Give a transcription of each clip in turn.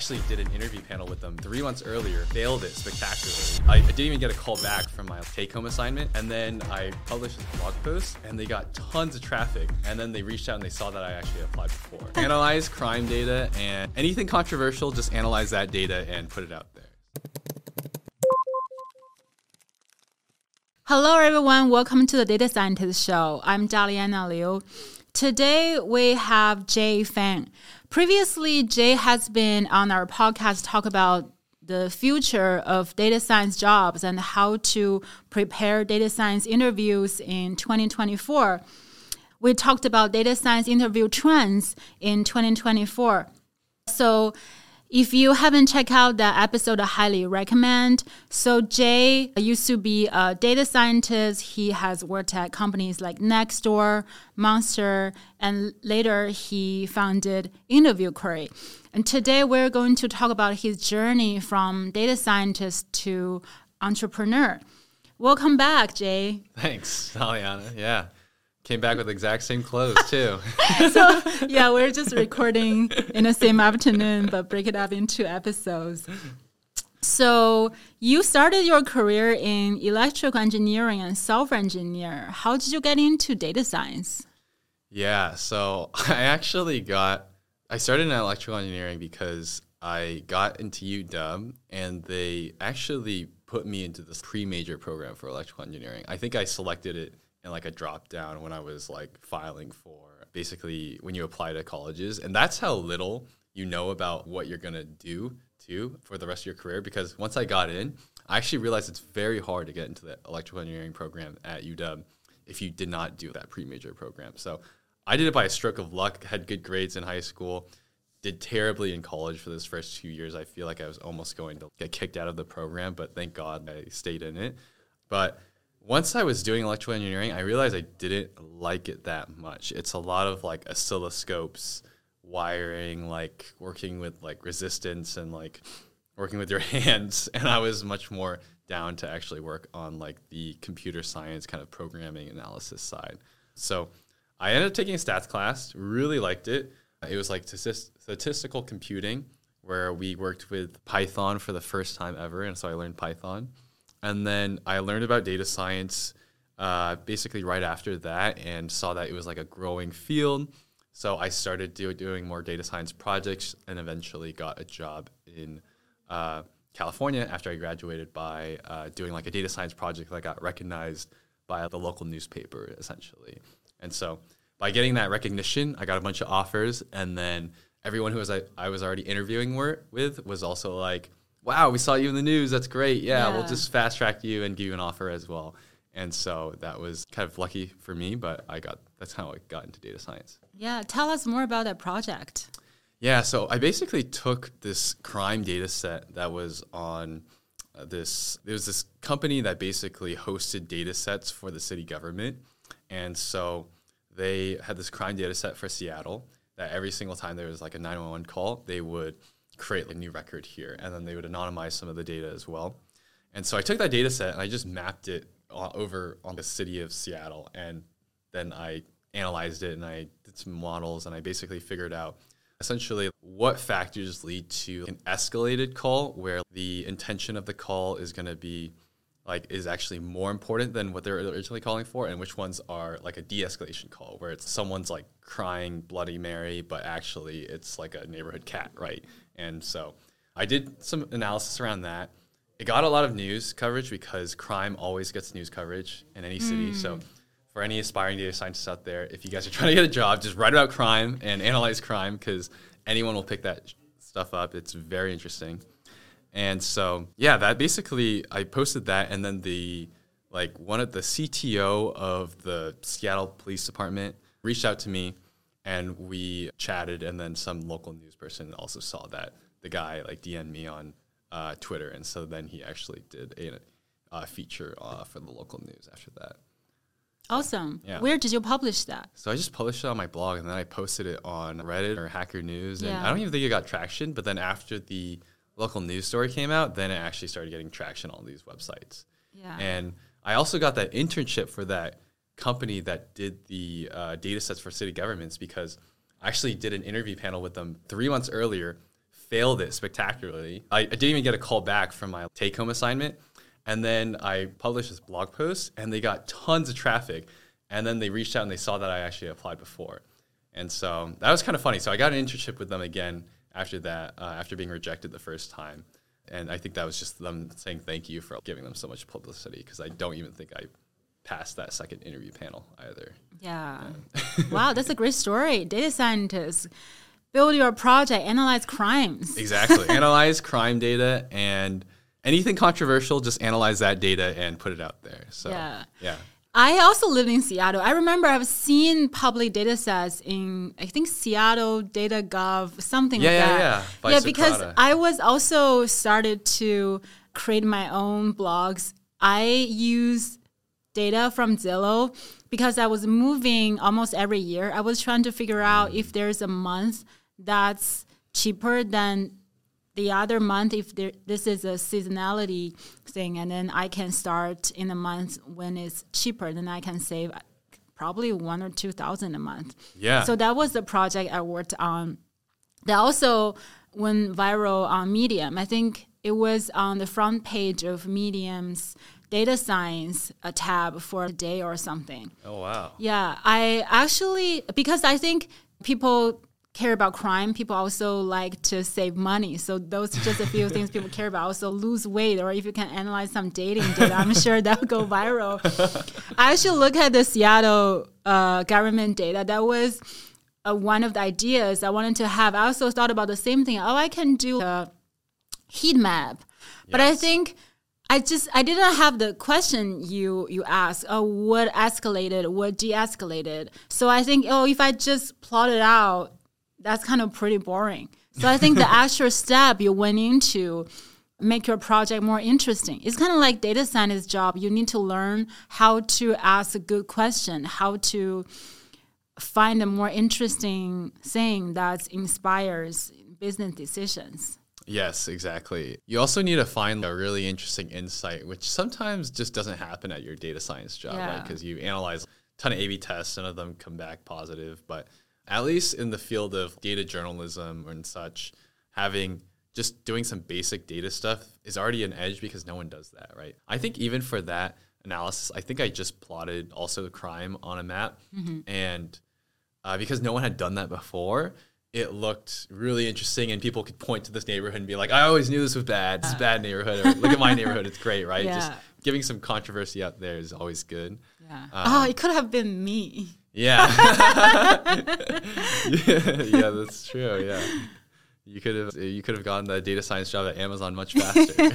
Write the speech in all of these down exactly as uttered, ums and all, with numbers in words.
actually did an interview panel with them three months earlier, failed it spectacularly. I, I didn't even get a call back from my take-home assignment, and then I published this blog post, and they got tons of traffic, and then they reached out and they saw that I actually applied before. Analyze crime data, and anything controversial, just analyze that data and put it out there. Hello, everyone. Welcome to the Data Scientist Show. I'm Daliana Liu. Today, we have Jay Fang. Previously, Jay has been on our podcast talk about the future of data science jobs and how to prepare data science interviews in twenty twenty-four. We talked about data science interview trends in twenty twenty-four. So if you haven't checked out that episode, I highly recommend. So Jay used to be a data scientist. He has worked at companies like Nextdoor, Monster, and later he founded Interview Query. And today we're going to talk about his journey from data scientist to entrepreneur. Welcome back, Jay. Thanks, Daliana. Yeah. Came back with the exact same clothes, too. So, yeah, we're just recording in the same afternoon, but break it up into episodes. So you started your career in electrical engineering and software engineer. How did you get into data science? Yeah, so I actually got, I started in electrical engineering because I got into U W, and they actually put me into this pre-major program for electrical engineering. I think I selected it in like a drop down when I was like filing for basically when you apply to colleges. And that's how little you know about what you're going to do too for the rest of your career. Because once I got in, I actually realized it's very hard to get into the electrical engineering program at U W if you did not do that pre-major program. So I did it by a stroke of luck, had good grades in high school, did terribly in college for those first few years. I feel like I was almost going to get kicked out of the program, but thank God I stayed in it. But once I was doing electrical engineering, I realized I didn't like it that much. It's a lot of like oscilloscopes, wiring, like working with like resistance and like working with your hands. And I was much more down to actually work on like the computer science kind of programming analysis side. So I ended up taking a stats class, really liked it. It was like statistical computing where we worked with Python for the first time ever. And so I learned Python. And then I learned about data science uh, basically right after that and saw that it was like a growing field. So I started do, doing more data science projects and eventually got a job in uh, California after I graduated by uh, doing like a data science project that got recognized by the local newspaper essentially. And so by getting that recognition, I got a bunch of offers. And then everyone who was I, I was already interviewing were, with was also like, wow, we saw you in the news. That's great. Yeah, yeah, we'll just fast track you and give you an offer as well. And so that was kind of lucky for me, but I got that's how I got into data science. Yeah, tell us more about that project. Yeah, so I basically took this crime data set that was on uh, this, there was this company that basically hosted data sets for the city government. And so they had this crime data set for Seattle that every single time there was like a nine one one call, they would create a new record here, and then they would anonymize some of the data as well. And so I took that data set and I just mapped it over on the city of Seattle, and then I analyzed it and I did some models, and I basically figured out essentially what factors lead to an escalated call where the intention of the call is going to be like is actually more important than what they're originally calling for, and which ones are like a de-escalation call where it's someone's like crying Bloody Mary, but actually it's like a neighborhood cat, right? And so I did some analysis around that. It got a lot of news coverage because crime always gets news coverage in any city. Mm. So for any aspiring data scientists out there, if you guys are trying to get a job, just write about crime and analyze crime because anyone will pick that stuff up. It's very interesting. And so, yeah, that basically, I posted that, and then the, like, one of the C T O of the Seattle Police Department reached out to me, and we chatted, and then some local news person also saw that the guy, like, D M'd me on uh, Twitter, and so then he actually did a uh, feature uh, for the local news after that. Awesome. Yeah. Where did you publish that? So I just published it on my blog, and then I posted it on Reddit or Hacker News, and Yeah. I don't even think it got traction, but then after the local news story came out, then it actually started getting traction on these websites. Yeah. And I also got that internship for that company that did the uh, data sets for city governments because I actually did an interview panel with them three months earlier, failed it spectacularly. I, I didn't even get a call back from my take-home assignment. And then I published this blog post, and they got tons of traffic. And then they reached out, and they saw that I actually applied before. And so that was kind of funny. So I got an internship with them again after that, uh, after being rejected the first time. And I think that was just them saying thank you for giving them so much publicity, because I don't even think I passed that second interview panel either. Yeah. yeah. Wow, that's a great story. Data scientists, build your project, analyze crimes. Exactly. Analyze crime data, and anything controversial, just analyze that data and put it out there. So, yeah. yeah. I also live in Seattle. I remember I've seen public data sets in, I think, Seattle Data Gov, something yeah, like yeah, that. Yeah, yeah. Yeah, because I was also started to create my own blogs. I use data from Zillow because I was moving almost every year. I was trying to figure out mm. if there's a month that's cheaper than the other month, if there, this is a seasonality thing, and then I can start in a month when it's cheaper, then I can save probably one or two thousand a month. Yeah. So that was the project I worked on. That also went viral on Medium. I think it was on the front page of Medium's data science a tab for a day or something. Oh, wow. Yeah. I actually, because I think people care about crime, people also like to save money. So those are just a few things people care about. Also lose weight, or if you can analyze some dating data, I'm sure that will go viral. I should look at the Seattle uh, government data. That was uh, one of the ideas I wanted to have. I also thought about the same thing. Oh, I can do a heat map. Yes. But I think I just, I didn't have the question you you asked, oh, what escalated, what de-escalated. So I think, oh, if I just plot it out, that's kind of pretty boring. So I think the actual step you went into make your project more interesting. It's kind of like data scientist job. You need to learn how to ask a good question, how to find a more interesting thing that inspires business decisions. Yes, exactly. You also need to find a really interesting insight, which sometimes just doesn't happen at your data science job, yeah. right? Because you analyze a ton of A B tests, none of them come back positive, but at least in the field of data journalism and such, having just doing some basic data stuff is already an edge because no one does that, right? I think even for that analysis, I think I just plotted also the crime on a map. Mm-hmm. And uh, because no one had done that before, it looked really interesting, and people could point to this neighborhood and be like, I always knew this was bad. This is a bad neighborhood. Or, look at my neighborhood. It's great, right? Yeah. Just giving some controversy out there is always good. Yeah. Um, oh, it could have been me. Yeah. yeah, yeah, that's true. Yeah, you could have you could have gotten the data science job at Amazon much faster.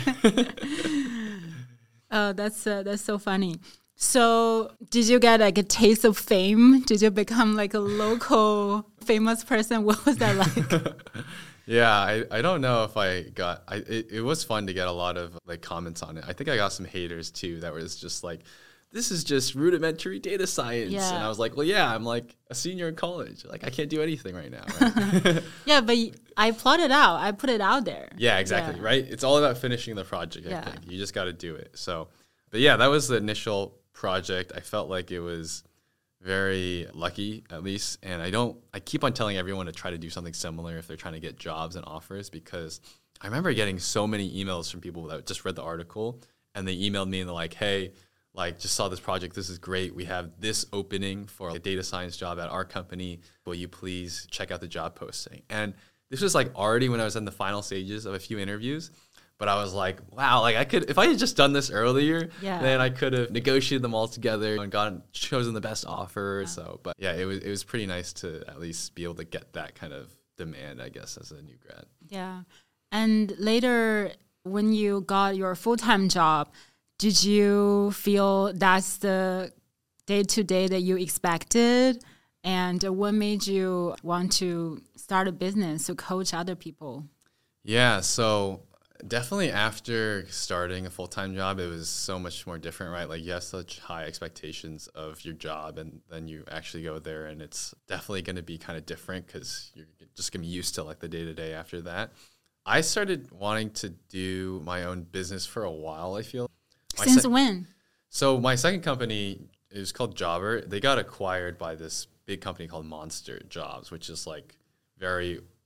Oh, that's uh, that's so funny. So, did you get like a taste of fame? Did you become like a local famous person? What was that like? Yeah, I, I don't know if I got. I it, it was fun to get a lot of like comments on it. I think I got some haters too that was just like, this is just rudimentary data science. Yeah. And I was like, well, yeah, I'm like a senior in college. Like, I can't do anything right now. Right? Yeah, but I plotted out. I put it out there. Yeah, exactly. Yeah. Right? It's all about finishing the project, I yeah. think. You just got to do it. So, but yeah, that was the initial project. I felt like it was very lucky, at least. And I don't, I keep on telling everyone to try to do something similar if they're trying to get jobs and offers, because I remember getting so many emails from people that just read the article and they emailed me and they're like, hey, like, just saw this project. This is great. We have this opening for a data science job at our company. Will you please check out the job posting? And this was like already when I was in the final stages of a few interviews. But I was like, wow, like I could, if I had just done this earlier, yeah. then I could have negotiated them all together and gotten chosen the best offer. Yeah. So, but yeah, it was it was pretty nice to at least be able to get that kind of demand, I guess, as a new grad. Yeah. And later, when you got your full-time job, did you feel that's the day-to-day that you expected? And what made you want to start a business to coach other people? Yeah, so definitely after starting a full-time job, it was so much more different, right? Like you have such high expectations of your job, and then you actually go there and it's definitely going to be kind of different because you're just going to be used to like the day-to-day after that. I started wanting to do my own business for a while, I feel. My Since se- when? So my second company is called Jobber. They got acquired by this big company called Monster Jobs, which is like very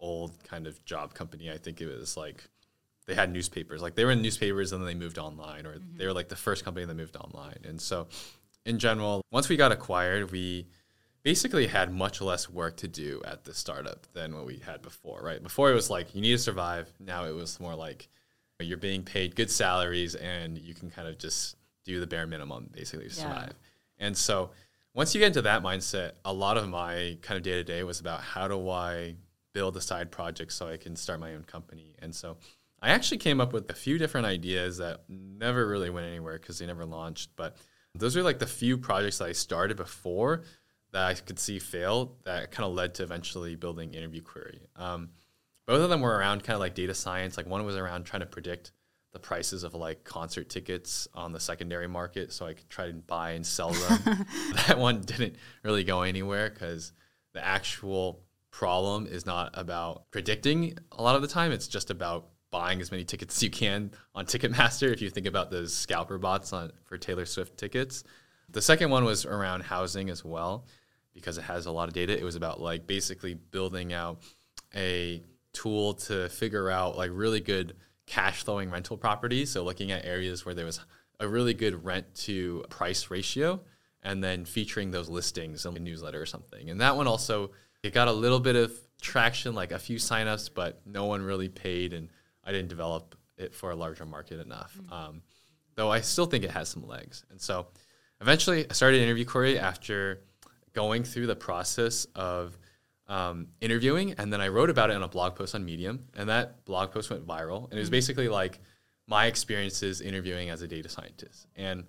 old kind of job company. I think it was like they had newspapers. Like they were in newspapers and then they moved online, or mm-hmm. they were like the first company that moved online. And so in general, once we got acquired, we basically had much less work to do at the startup than what we had before, right? Before it was like, you need to survive. Now it was more like you're being paid good salaries and you can kind of just do the bare minimum basically to survive. Yeah. And so once you get into that mindset, a lot of my kind of day-to-day was about how do I build a side project so I can start my own company. And so I actually came up with a few different ideas that never really went anywhere because they never launched. But those are like the few projects that I started before that I could see fail that kind of led to eventually building Interview Query. Um, both of them were around kind of like data science. Like one was around trying to predict the prices of like concert tickets on the secondary market so I could try to buy and sell them. That one didn't really go anywhere because the actual problem is not about predicting a lot of the time. It's just about buying as many tickets as you can on Ticketmaster if you think about those scalper bots on for Taylor Swift tickets. The second one was around housing as well because it has a lot of data. It was about like basically building out a tool to figure out like really good cash flowing rental properties. So looking at areas where there was a really good rent to price ratio and then featuring those listings in a newsletter or something. And that one also, it got a little bit of traction, like a few signups, but no one really paid and I didn't develop it for a larger market enough. Mm-hmm. Um, though I still think it has some legs. And so eventually I started Interview Query after going through the process of um, interviewing. And then I wrote about it on a blog post on Medium. And that blog post went viral. And it was basically like my experiences interviewing as a data scientist. And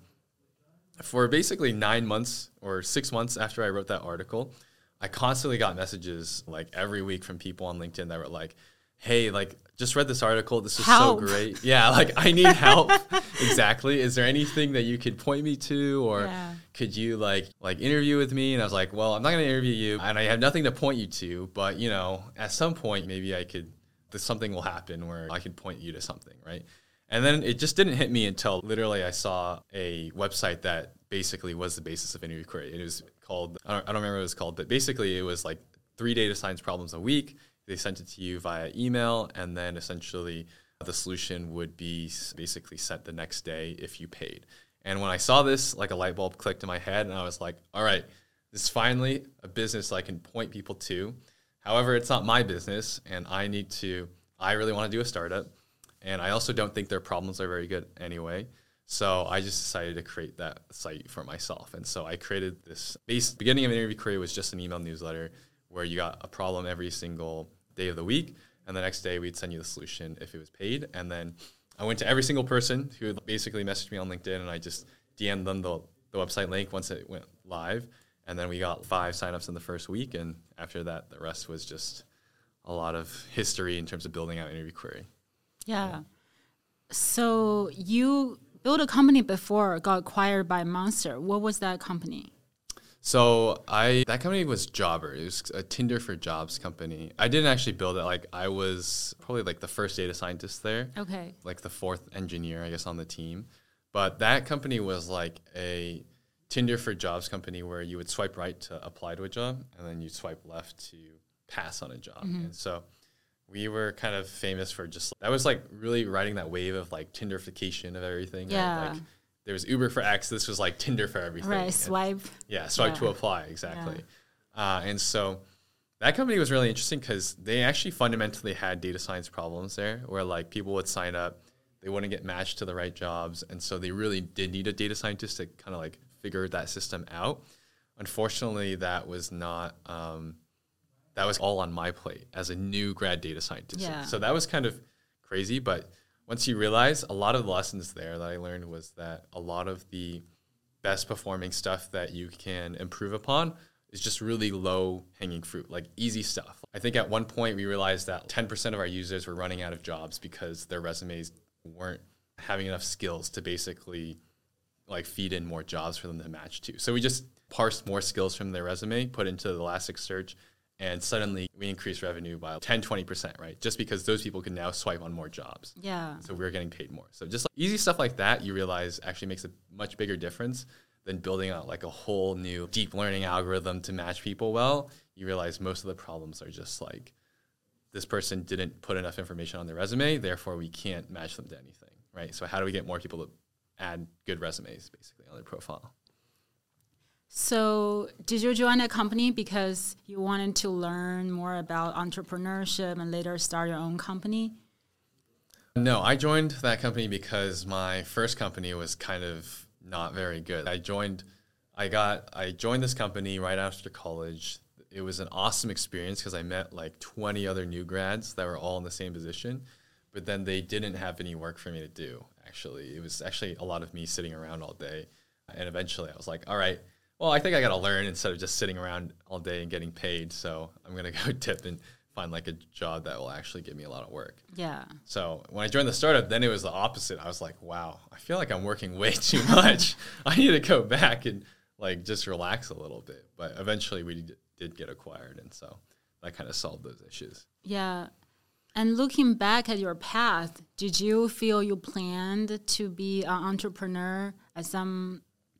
for basically nine months or six months after I wrote that article, I constantly got messages like every week from people on LinkedIn that were like, hey, like, just read this article. This is help. So great. Yeah, like, I need help. Exactly. Is there anything that you could point me to? Or yeah. could you, like, like interview with me? And I was like, well, I'm not going to interview you. And I have nothing to point you to. But, you know, at some point, maybe I could, something will happen where I could point you to something, right? And then it just didn't hit me until literally I saw a website that basically was the basis of Interview Query. It was called, I don't, I don't remember what it was called, but basically it was like three data science problems a week. They sent it to you via email, and then essentially the solution would be basically sent the next day if you paid. And when I saw this, like a light bulb clicked in my head, and I was like, all right, this is finally a business I can point people to. However, it's not my business, and I need to, I really want to do a startup, and I also don't think their problems are very good anyway. So I just decided to create that site for myself. And so I created this, base, beginning of Interview Query was just an email newsletter where you got a problem every single day of the week, and the next day we'd send you the solution if it was paid. And then I went to every single person who basically messaged me on LinkedIn, and I just D M'd them the, the website link once it went live. And then we got five signups in the first week, and after that, the rest was just a lot of history in terms of building out Interview Query. Yeah. So you built a company before, got acquired by Monster. What was that company? So I that company was Jobber. It was a Tinder for Jobs company. I didn't actually build it. Like I was probably like the first data scientist there. Okay. Like the fourth engineer, I guess, on the team. But that company was like a Tinder for Jobs company where you would swipe right to apply to a job, and then you swipe left to pass on a job. Mm-hmm. And so we were kind of famous for just that was like really riding that wave of like Tinderification of everything. Yeah. Right? Like, there was Uber for X. This was like Tinder for everything. Right, and, swipe. Yeah, swipe yeah. to apply, exactly. Yeah. Uh, and so that company was really interesting because they actually fundamentally had data science problems there where like people would sign up, they wouldn't get matched to the right jobs. And so they really did need a data scientist to kind of like figure that system out. Unfortunately, that was not, um, that was all on my plate as a new grad data scientist. Yeah. So that was kind of crazy, but once you realize, a lot of the lessons there that I learned was that a lot of the best performing stuff that you can improve upon is just really low hanging fruit, like easy stuff. I think at one point we realized that ten percent of our users were running out of jobs because their resumes weren't having enough skills to basically like feed in more jobs for them to match to. So we just parsed more skills from their resume, put into the Elasticsearch, and suddenly we increased revenue by ten, twenty percent, right? Just because those people can now swipe on more jobs. Yeah. So we were getting paid more. So just like easy stuff like that, you realize actually makes a much bigger difference than building out like a whole new deep learning algorithm to match people well. You realize most of the problems are just like this person didn't put enough information on their resume, therefore we can't match them to anything, right? So how do we get more people to add good resumes, basically, on their profile? So did you join a company because you wanted to learn more about entrepreneurship and later start your own company? No, I joined that company because my first company was kind of not very good. I joined, I got, I joined this company right after college. It was an awesome experience because I met like twenty other new grads that were all in the same position, but then they didn't have any work for me to do, actually. It was actually a lot of me sitting around all day. And eventually I was like, all right, well, I think I got to learn instead of just sitting around all day and getting paid. So I'm going to go dip and find like a job that will actually give me a lot of work. Yeah. So when I joined the startup, then it was the opposite. I was like, wow, I feel like I'm working way too much. I need to go back and like just relax a little bit. But eventually we d- did get acquired. And so that kind of solved those issues. Yeah. And looking back at your path, did you feel you planned to be an entrepreneur at some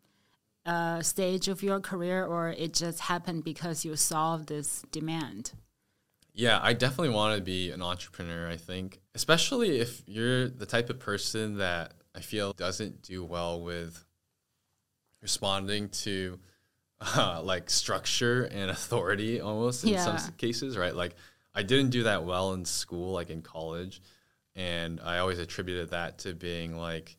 uh, stage of your career, or it just happened because you solved this demand? Yeah, I definitely want to be an entrepreneur, I think, especially if you're the type of person that I feel doesn't do well with responding to uh, like structure and authority almost in Yeah. some cases, right? Like I didn't do that well in school, like in college, and I always attributed that to being like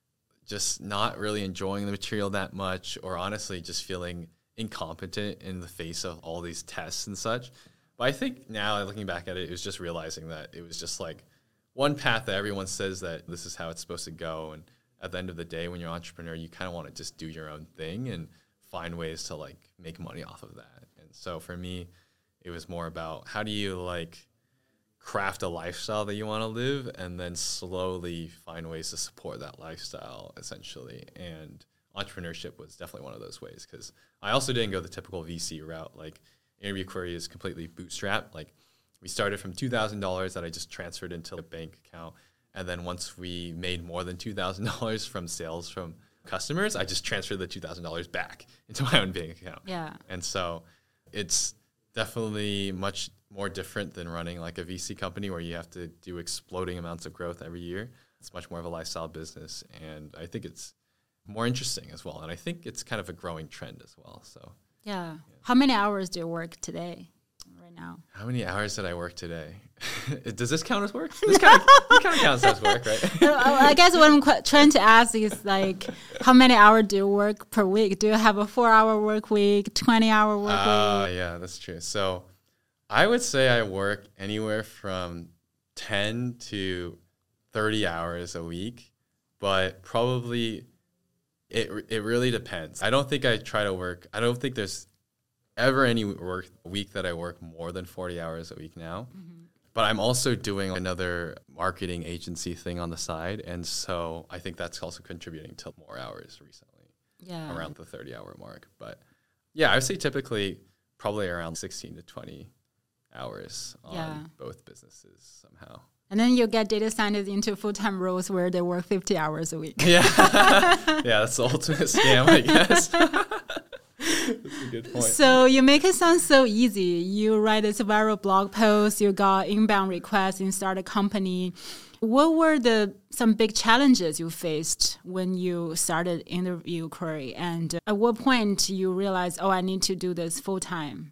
just not really enjoying the material that much, or honestly just feeling incompetent in the face of all these tests and such. But I think now, looking back at it, it was just realizing that it was just like one path that everyone says that this is how it's supposed to go. And at the end of the day, when you're an entrepreneur, you kind of want to just do your own thing and find ways to like make money off of that. And so for me, it was more about how do you like craft a lifestyle that you want to live and then slowly find ways to support that lifestyle, essentially. And entrepreneurship was definitely one of those ways, because I also didn't go the typical V C route. Like Interview Query is completely bootstrapped. Like we started from two thousand dollars that I just transferred into a bank account. And then once we made more than two thousand dollars from sales from customers, I just transferred the two thousand dollars back into my own bank account. Yeah. And so it's definitely much more different than running like a V C company where you have to do exploding amounts of growth every year. It's much more of a lifestyle business. And I think it's more interesting as well. And I think it's kind of a growing trend as well. So Yeah. yeah. How many hours do you work today, right now? How many hours did I work today? Does this count as work? This kind of, this kind of counts as work, right? I guess what I'm qu- trying to ask is like, how many hours do you work per week? Do you have a four-hour work week, twenty-hour work uh, week? Yeah, that's true. So I would say I work anywhere from ten to thirty hours a week, but probably it it really depends. I don't think I try to work. I don't think there's ever any work week that I work more than forty hours a week now. Mm-hmm. But I'm also doing another marketing agency thing on the side. And so I think that's also contributing to more hours recently, yeah. around the thirty hour mark. But yeah, I would say typically probably around sixteen to twenty hours on yeah. both businesses somehow. And then you get data scientists into full-time roles where they work fifty hours a week. Yeah, yeah, that's the ultimate scam, I guess. That's a good point. So you make it sound so easy. You write this viral blog post, you got inbound requests, and start a company. What were the some big challenges you faced when you started Interview Query? And at what point you realized, oh, I need to do this full-time?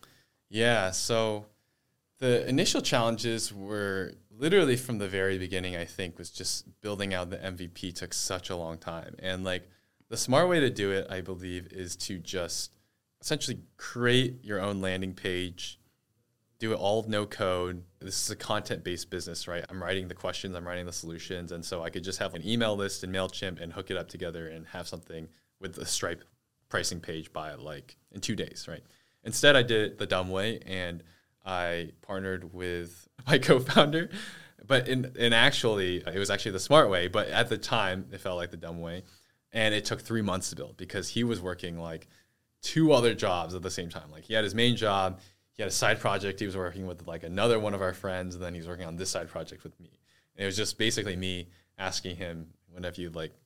Yeah, so the initial challenges were literally from the very beginning, I think, was just building out the M V P took such a long time. And like the smart way to do it, I believe, is to just essentially create your own landing page, do it all no code. This is a content-based business, right? I'm writing the questions, I'm writing the solutions. And so I could just have an email list in MailChimp and hook it up together and have something with the Stripe pricing page by like in two days, right? Instead, I did it the dumb way, and I partnered with my co-founder. But in, in actually, it was actually the smart way. But at the time, it felt like the dumb way. And it took three months to build because he was working like two other jobs at the same time. Like he had his main job, he had a side project he was working with like another one of our friends, and then he was working on this side project with me. And it was just basically me asking him, when have you like, what have you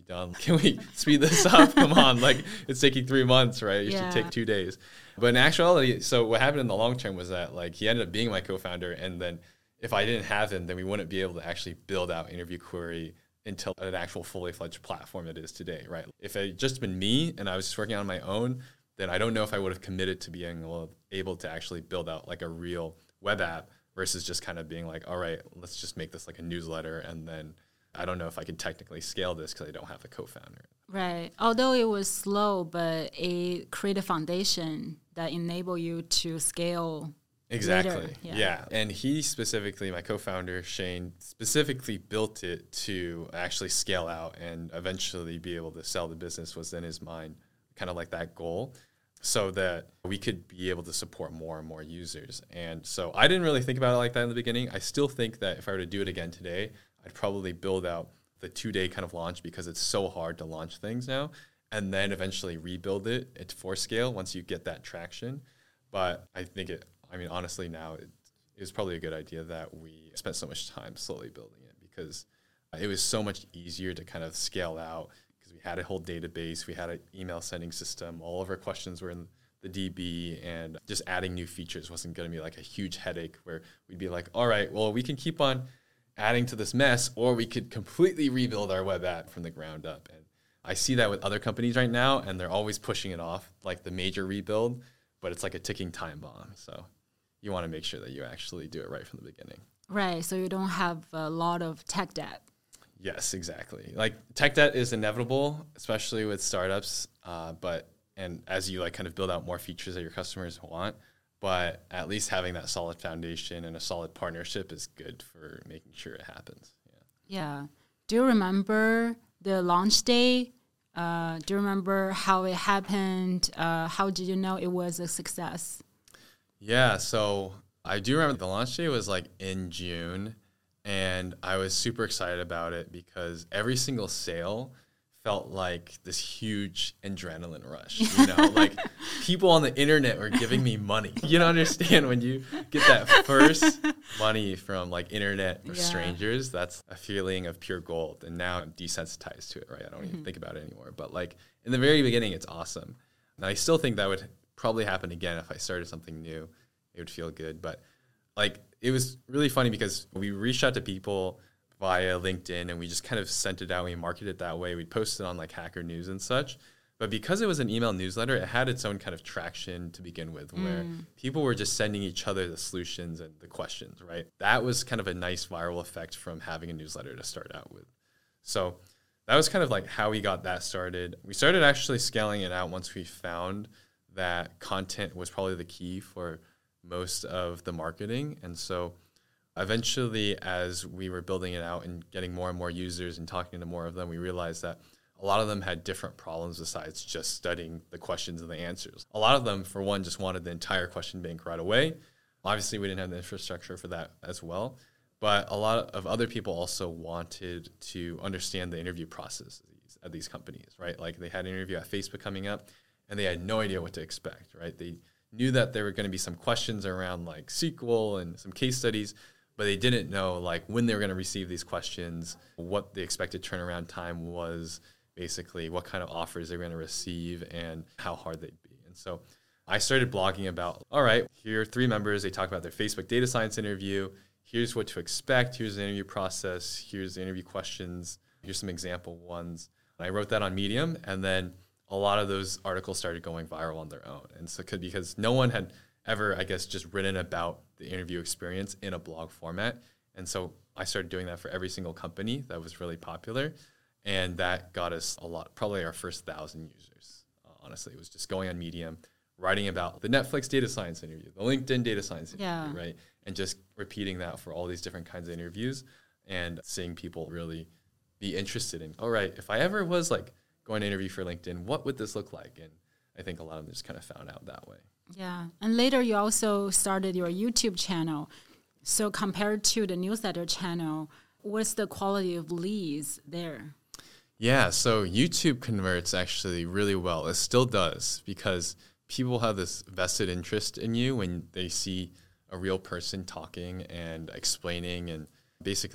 be done. Can we speed this up? Come on, like it's taking three months, right? It Yeah. should take two days. But in actuality, so what happened in the long term was that like he ended up being my co-founder, and then if I didn't have him, then we wouldn't be able to actually build out Interview Query until an actual fully fledged platform it is today, right? If it had just been me and I was just working on my own, then I don't know if I would have committed to being able to actually build out like a real web app versus just kind of being like, all right, let's just make this like a newsletter. And then I don't know if I could technically scale this because I don't have a co-founder. Right. Although it was slow, but it created a foundation that enable you to scale. Exactly. Later. Yeah. yeah. And he specifically, my co-founder, Shane, specifically built it to actually scale out and eventually be able to sell the business was in his mind, kind of like that goal, so that we could be able to support more and more users. And so I didn't really think about it like that in the beginning. I still think that if I were to do it again today, I'd probably build out the two-day kind of launch because it's so hard to launch things now, and then eventually rebuild it at for scale once you get that traction. But I think it, I mean, honestly now, it, it was probably a good idea that we spent so much time slowly building it because it was so much easier to kind of scale out. We had a whole database, we had an email sending system, all of our questions were in the D B, and just adding new features wasn't going to be like a huge headache where we'd be like, all right, well, we can keep on adding to this mess, or we could completely rebuild our web app from the ground up. And I see that with other companies right now, and they're always pushing it off, like the major rebuild, but it's like a ticking time bomb. So you want to make sure that you actually do it right from the beginning. Right, so you don't have a lot of tech debt. Yes, exactly. Like tech debt is inevitable, especially with startups. Uh, but and as you like kind of build out more features that your customers want, but at least having that solid foundation and a solid partnership is good for making sure it happens. Yeah. Yeah. Do you remember the launch day? Uh, do you remember how it happened? Uh, how did you know it was a success? Yeah. So I do remember the launch day was like in June. And I was super excited about it because every single sale felt like this huge adrenaline rush. You know, like people on the internet were giving me money. You don't understand when you get that first money from like internet or Yeah. strangers, that's a feeling of pure gold. And now I'm desensitized to it, right? I don't even think about it anymore. But like in the very beginning, it's awesome. And I still think that would probably happen again if I started something new. It would feel good. But like, it was really funny because we reached out to people via LinkedIn and we just kind of sent it out. We marketed it that way. We posted on like Hacker News and such. But because it was an email newsletter, it had its own kind of traction to begin with, where Mm. people were just sending each other the solutions and the questions, right? That was kind of a nice viral effect from having a newsletter to start out with. So that was kind of like how we got that started. We started actually scaling it out once we found that content was probably the key for most of the marketing. And so eventually, as we were building it out and getting more and more users and talking to more of them, we realized that a lot of them had different problems besides just studying the questions and the answers. A lot of them, for one, just wanted the entire question bank right away. Obviously, we didn't have the infrastructure for that as well. But a lot of other people also wanted to understand the interview process at these companies, right? Like they had an interview at Facebook coming up, and they had no idea what to expect, right? They knew that there were going to be some questions around like S Q L and some case studies, but they didn't know like when they were going to receive these questions, what the expected turnaround time was, basically what kind of offers they were going to receive and how hard they'd be. And so I started blogging about, all right, here are three members. They talk about their Facebook data science interview. Here's what to expect. Here's the interview process. Here's the interview questions. Here's some example ones. And I wrote that on Medium, and then a lot of those articles started going viral on their own. And so because no one had ever, I guess, just written about the interview experience in a blog format. And so I started doing that for every single company that was really popular. And that got us a lot, probably our first thousand users. Uh, honestly, it was just going on Medium, writing about the Netflix data science interview, the LinkedIn data science interview, Yeah. right? And just repeating that for all these different kinds of interviews and seeing people really be interested in, all right, if I ever was like going to interview for LinkedIn, what would this look like? And I think a lot of them just kind of found out that way. Yeah. And later you also started your YouTube channel. So compared to the newsletter channel, what's the quality of leads there? Yeah, so YouTube converts actually really well. It still does because people have this vested interest in you when they see a real person talking and explaining and basically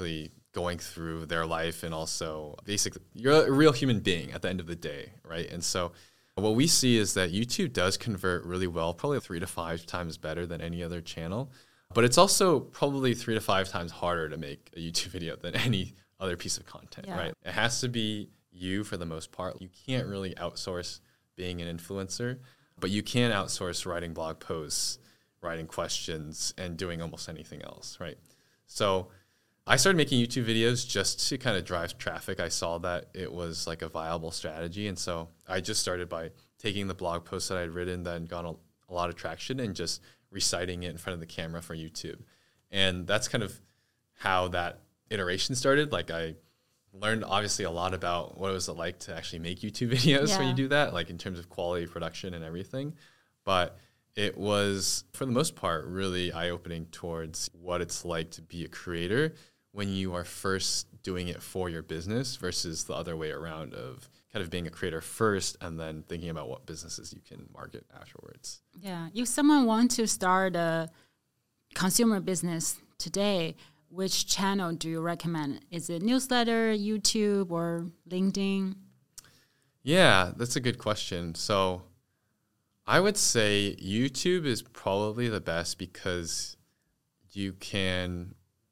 going through their life, and also basically you're a real human being at the end of the day, right? And so what we see is that YouTube does convert really well, probably three to five times better than any other channel. But it's also probably three to five times harder to make a YouTube video than any other piece of content, yeah. right? It has to be you for the most part. You can't really outsource being an influencer, but you can outsource writing blog posts, writing questions, and doing almost anything else, right? So I started making YouTube videos just to kind of drive traffic. I saw that it was like a viable strategy. And so I just started by taking the blog posts that I'd written that had gotten a, a lot of traction and just reciting it in front of the camera for YouTube. And that's kind of how that iteration started. Like I learned obviously a lot about what it was like to actually make YouTube videos yeah. when you do that, like in terms of quality production and everything. But it was, for the most part, really eye-opening towards what it's like to be a creator when you are first doing it for your business versus the other way around of kind of being a creator first and then thinking about what businesses you can market afterwards. Yeah. If someone wants to start a consumer business today, which channel do you recommend? Is it newsletter, YouTube, or LinkedIn? Yeah, that's a good question. So I would say YouTube is probably the best because you can,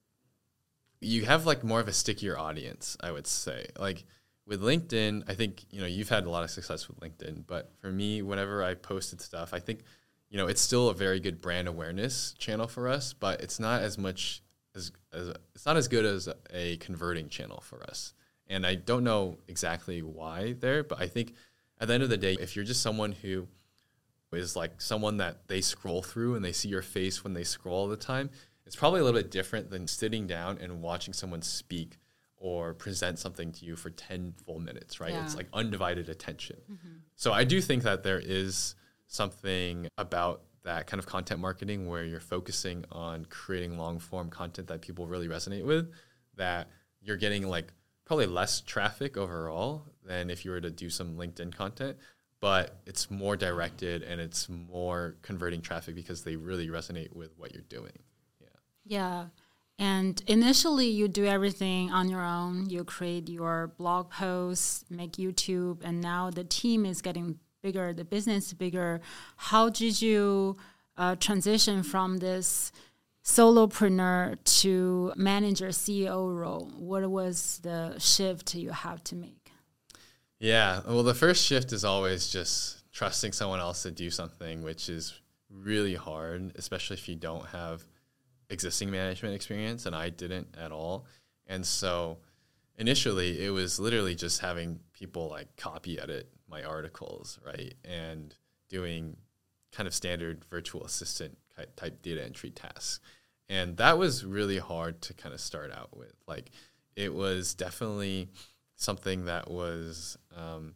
you have like more of a stickier audience, I would say. Like with LinkedIn, I think, you know, you've had a lot of success with LinkedIn, but for me, whenever I posted stuff, I think, you know, it's still a very good brand awareness channel for us, but it's not as much as, as it's not as good as a, a converting channel for us. And I don't know exactly why there, but I think at the end of the day, if you're just someone who is like someone that they scroll through and they see your face when they scroll all the time, it's probably a little bit different than sitting down and watching someone speak or present something to you for ten full minutes, right? Yeah. It's like undivided attention. Mm-hmm. So I do think that there is something about that kind of content marketing where you're focusing on creating long form content that people really resonate with, that you're getting like probably less traffic overall than if you were to do some LinkedIn content, but it's more directed and it's more converting traffic because they really resonate with what you're doing. Yeah. Yeah. And initially you do everything on your own. You create your blog posts, make YouTube, and now the team is getting bigger, the business is bigger. How did you uh, transition from this solopreneur to manager C E O role? What was the shift you have to make? Yeah, well, the first shift is always just trusting someone else to do something, which is really hard, especially if you don't have existing management experience, and I didn't at all. And so initially it was literally just having people like copy edit my articles, right? And doing kind of standard virtual assistant type data entry tasks. And that was really hard to kind of start out with. Like it was definitely something that was um,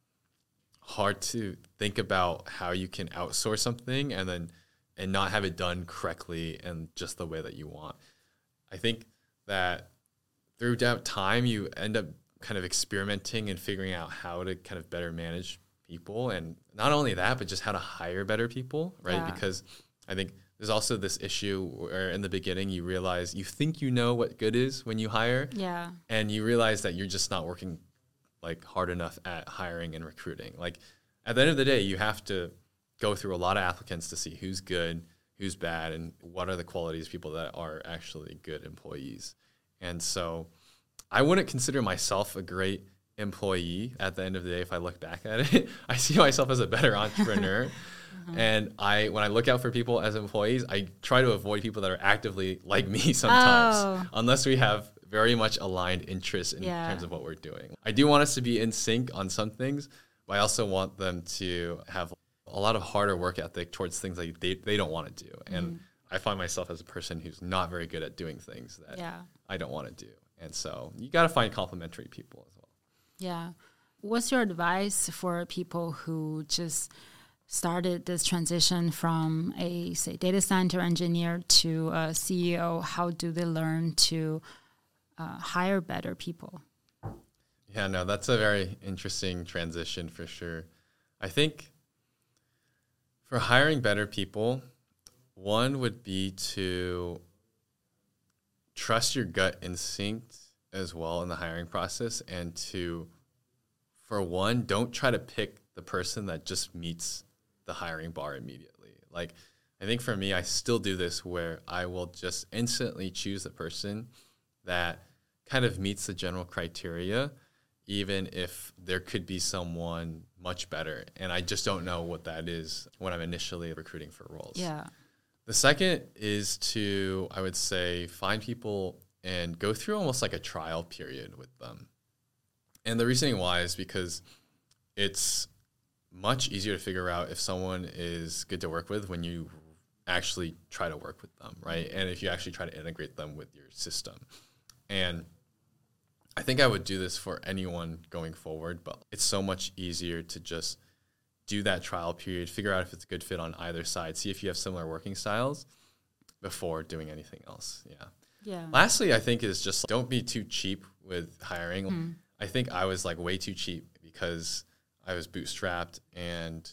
hard to think about how you can outsource something and then and not have it done correctly and just the way that you want. I think that through time, you end up kind of experimenting and figuring out how to kind of better manage people. And not only that, but just how to hire better people, right? Yeah. Because I think there's also this issue where in the beginning you realize you think you know what good is when you hire. Yeah. And you realize that you're just not working like hard enough at hiring and recruiting. Like at the end of the day, you have to go through a lot of applicants to see who's good, who's bad, and what are the qualities of people that are actually good employees. And so I wouldn't consider myself a great employee at the end of the day. If I look back at it, I see myself as a better entrepreneur. Mm-hmm. And I, when I look out for people as employees, I try to avoid people that are actively like me sometimes, oh. unless we have very much aligned interests in yeah. terms of what we're doing. I do want us to be in sync on some things, but I also want them to have a lot of harder work ethic towards things that they, they don't want to do. And mm. I find myself as a person who's not very good at doing things that yeah. I don't want to do. And so you got to find complementary people as well. Yeah. What's your advice for people who just started this transition from a, say, data center engineer to a C E O? How do they learn to uh, hire better people? Yeah, no, that's a very interesting transition for sure. I think for hiring better people, one would be to trust your gut instinct as well in the hiring process, and to, for one, don't try to pick the person that just meets the hiring bar immediately. Like, I think for me, I still do this where I will just instantly choose the person that kind of meets the general criteria, even if there could be someone much better. And I just don't know what that is when I'm initially recruiting for roles. Yeah. The second is to, I would say, find people and go through almost like a trial period with them. And the reasoning why is because it's much easier to figure out if someone is good to work with when you actually try to work with them, right? And if you actually try to integrate them with your system. And I think I would do this for anyone going forward, but it's so much easier to just do that trial period, figure out if it's a good fit on either side, see if you have similar working styles before doing anything else. Yeah. Yeah. Lastly, I think is just don't be too cheap with hiring. Mm. I think I was like way too cheap because I was bootstrapped and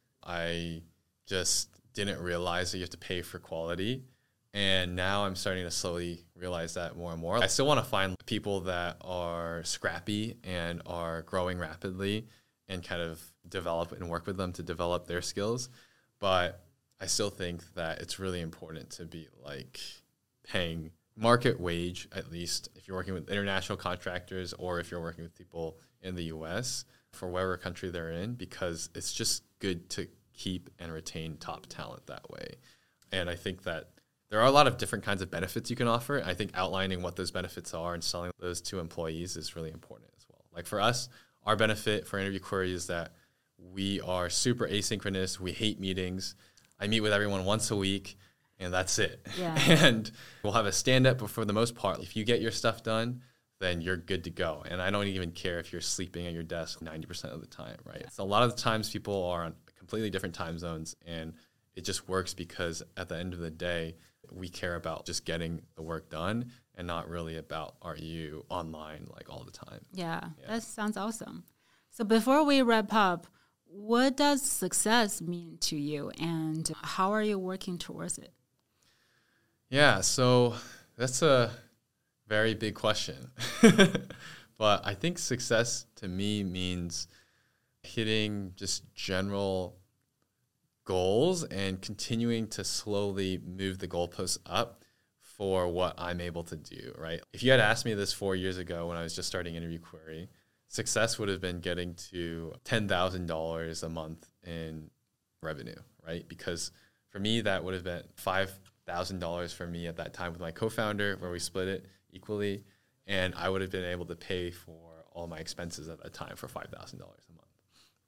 I just didn't realize that you have to pay for quality. And now I'm starting to slowly realize that more and more. I still want to find people that are scrappy and are growing rapidly and kind of develop and work with them to develop their skills. But I still think that it's really important to be like paying market wage, at least if you're working with international contractors or if you're working with people in the U S for whatever country they're in, because it's just good to keep and retain top talent that way. And I think that there are a lot of different kinds of benefits you can offer. I think outlining what those benefits are and selling those to employees is really important as well. Like for us, our benefit for Interview Query is that we are super asynchronous. We hate meetings. I meet with everyone once a week, and that's it. Yeah. And we'll have a stand-up, but for the most part, if you get your stuff done, then you're good to go. And I don't even care if you're sleeping at your desk ninety percent of the time, right? Yeah. So a lot of the times people are on completely different time zones, and it just works because at the end of the day, we care about just getting the work done and not really about are you online like all the time. Yeah, Yeah. that sounds awesome. So before we wrap up, what does success mean to you and how are you working towards it? Yeah, so that's a very big question. But I think success to me means hitting just general goals and continuing to slowly move the goalposts up for what I'm able to do, right? If you had asked me this four years ago when I was just starting Interview Query, success would have been getting to ten thousand dollars a month in revenue, right? Because for me, that would have been five thousand dollars for me at that time with my co-founder, where we split it equally, and I would have been able to pay for all my expenses at that time for five thousand dollars a month.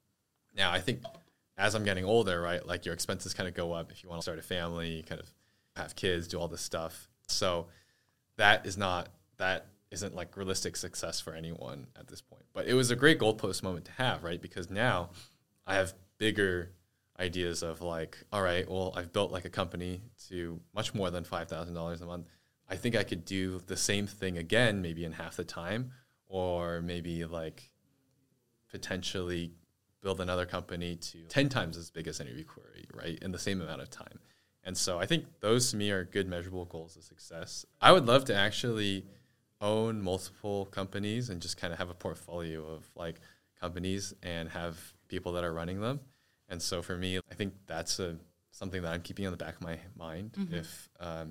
Now, I think as I'm getting older, right, like your expenses kind of go up if you want to start a family, kind of have kids, do all this stuff. So that is not, that isn't like realistic success for anyone at this point. But it was a great goalpost moment to have, right? Because now I have bigger ideas of like, all right, well, I've built like a company to much more than five thousand dollars a month. I think I could do the same thing again, maybe in half the time, or maybe like potentially build another company to ten times as big as Interview Query, right, in the same amount of time. And so I think those to me are good measurable goals of success. I would love to actually own multiple companies and just kind of have a portfolio of like companies and have people that are running them. And so for me, I think that's a, something that I'm keeping on the back of my mind. Mm-hmm. If um,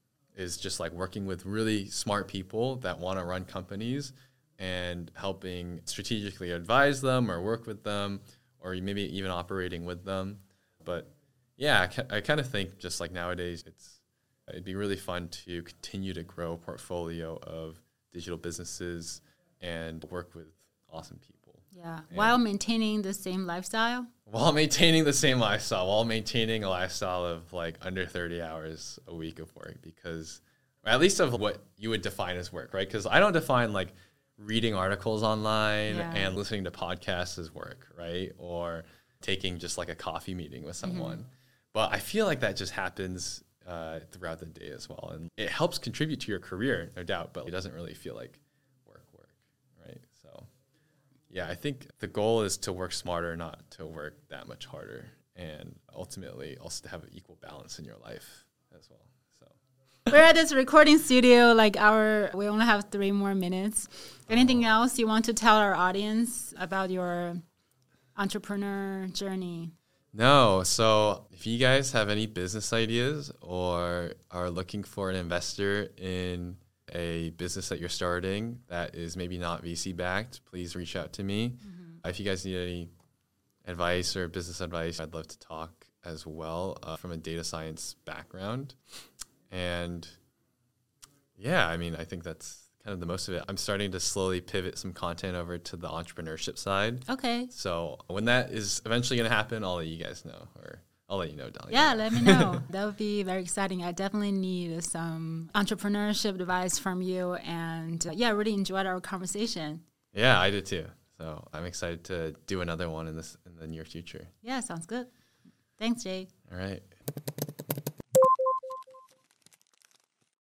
is just like working with really smart people that want to run companies and helping strategically advise them or work with them or maybe even operating with them. But yeah, I, ca- I kind of think just like nowadays, it's it'd be really fun to continue to grow a portfolio of digital businesses and work with awesome people. Yeah, and while maintaining the same lifestyle? While maintaining the same lifestyle, while maintaining a lifestyle of like under thirty hours a week of work, because or at least of what you would define as work, right? Because I don't define like reading articles online yeah. and listening to podcasts as work, right? Or taking just like a coffee meeting with someone. Mm-hmm. But I feel like that just happens uh, throughout the day as well. And it helps contribute to your career, no doubt, but it doesn't really feel like work, work, right? So yeah, I think the goal is to work smarter, not to work that much harder. And ultimately also to have an equal balance in your life as well. So we're at this recording studio. Like our, we only have three more minutes. Anything oh. else you want to tell our audience about your entrepreneur journey? No. So if you guys have any business ideas or are looking for an investor in a business that you're starting that is maybe not V C backed, please reach out to me. Mm-hmm. If you guys need any advice or business advice, I'd love to talk as well uh, from a data science background. And yeah, I mean, I think that's kind of the most of it. I'm starting to slowly pivot some content over to the entrepreneurship side. Okay. So when that is eventually going to happen, I'll let you guys know, or I'll let you know, Dahlia. Yeah, let me know. That would be very exciting. I definitely need some entrepreneurship advice from you. And uh, yeah, I really enjoyed our conversation. Yeah, I did too. So I'm excited to do another one in this in the near future. Yeah, sounds good. Thanks, Jay. All right.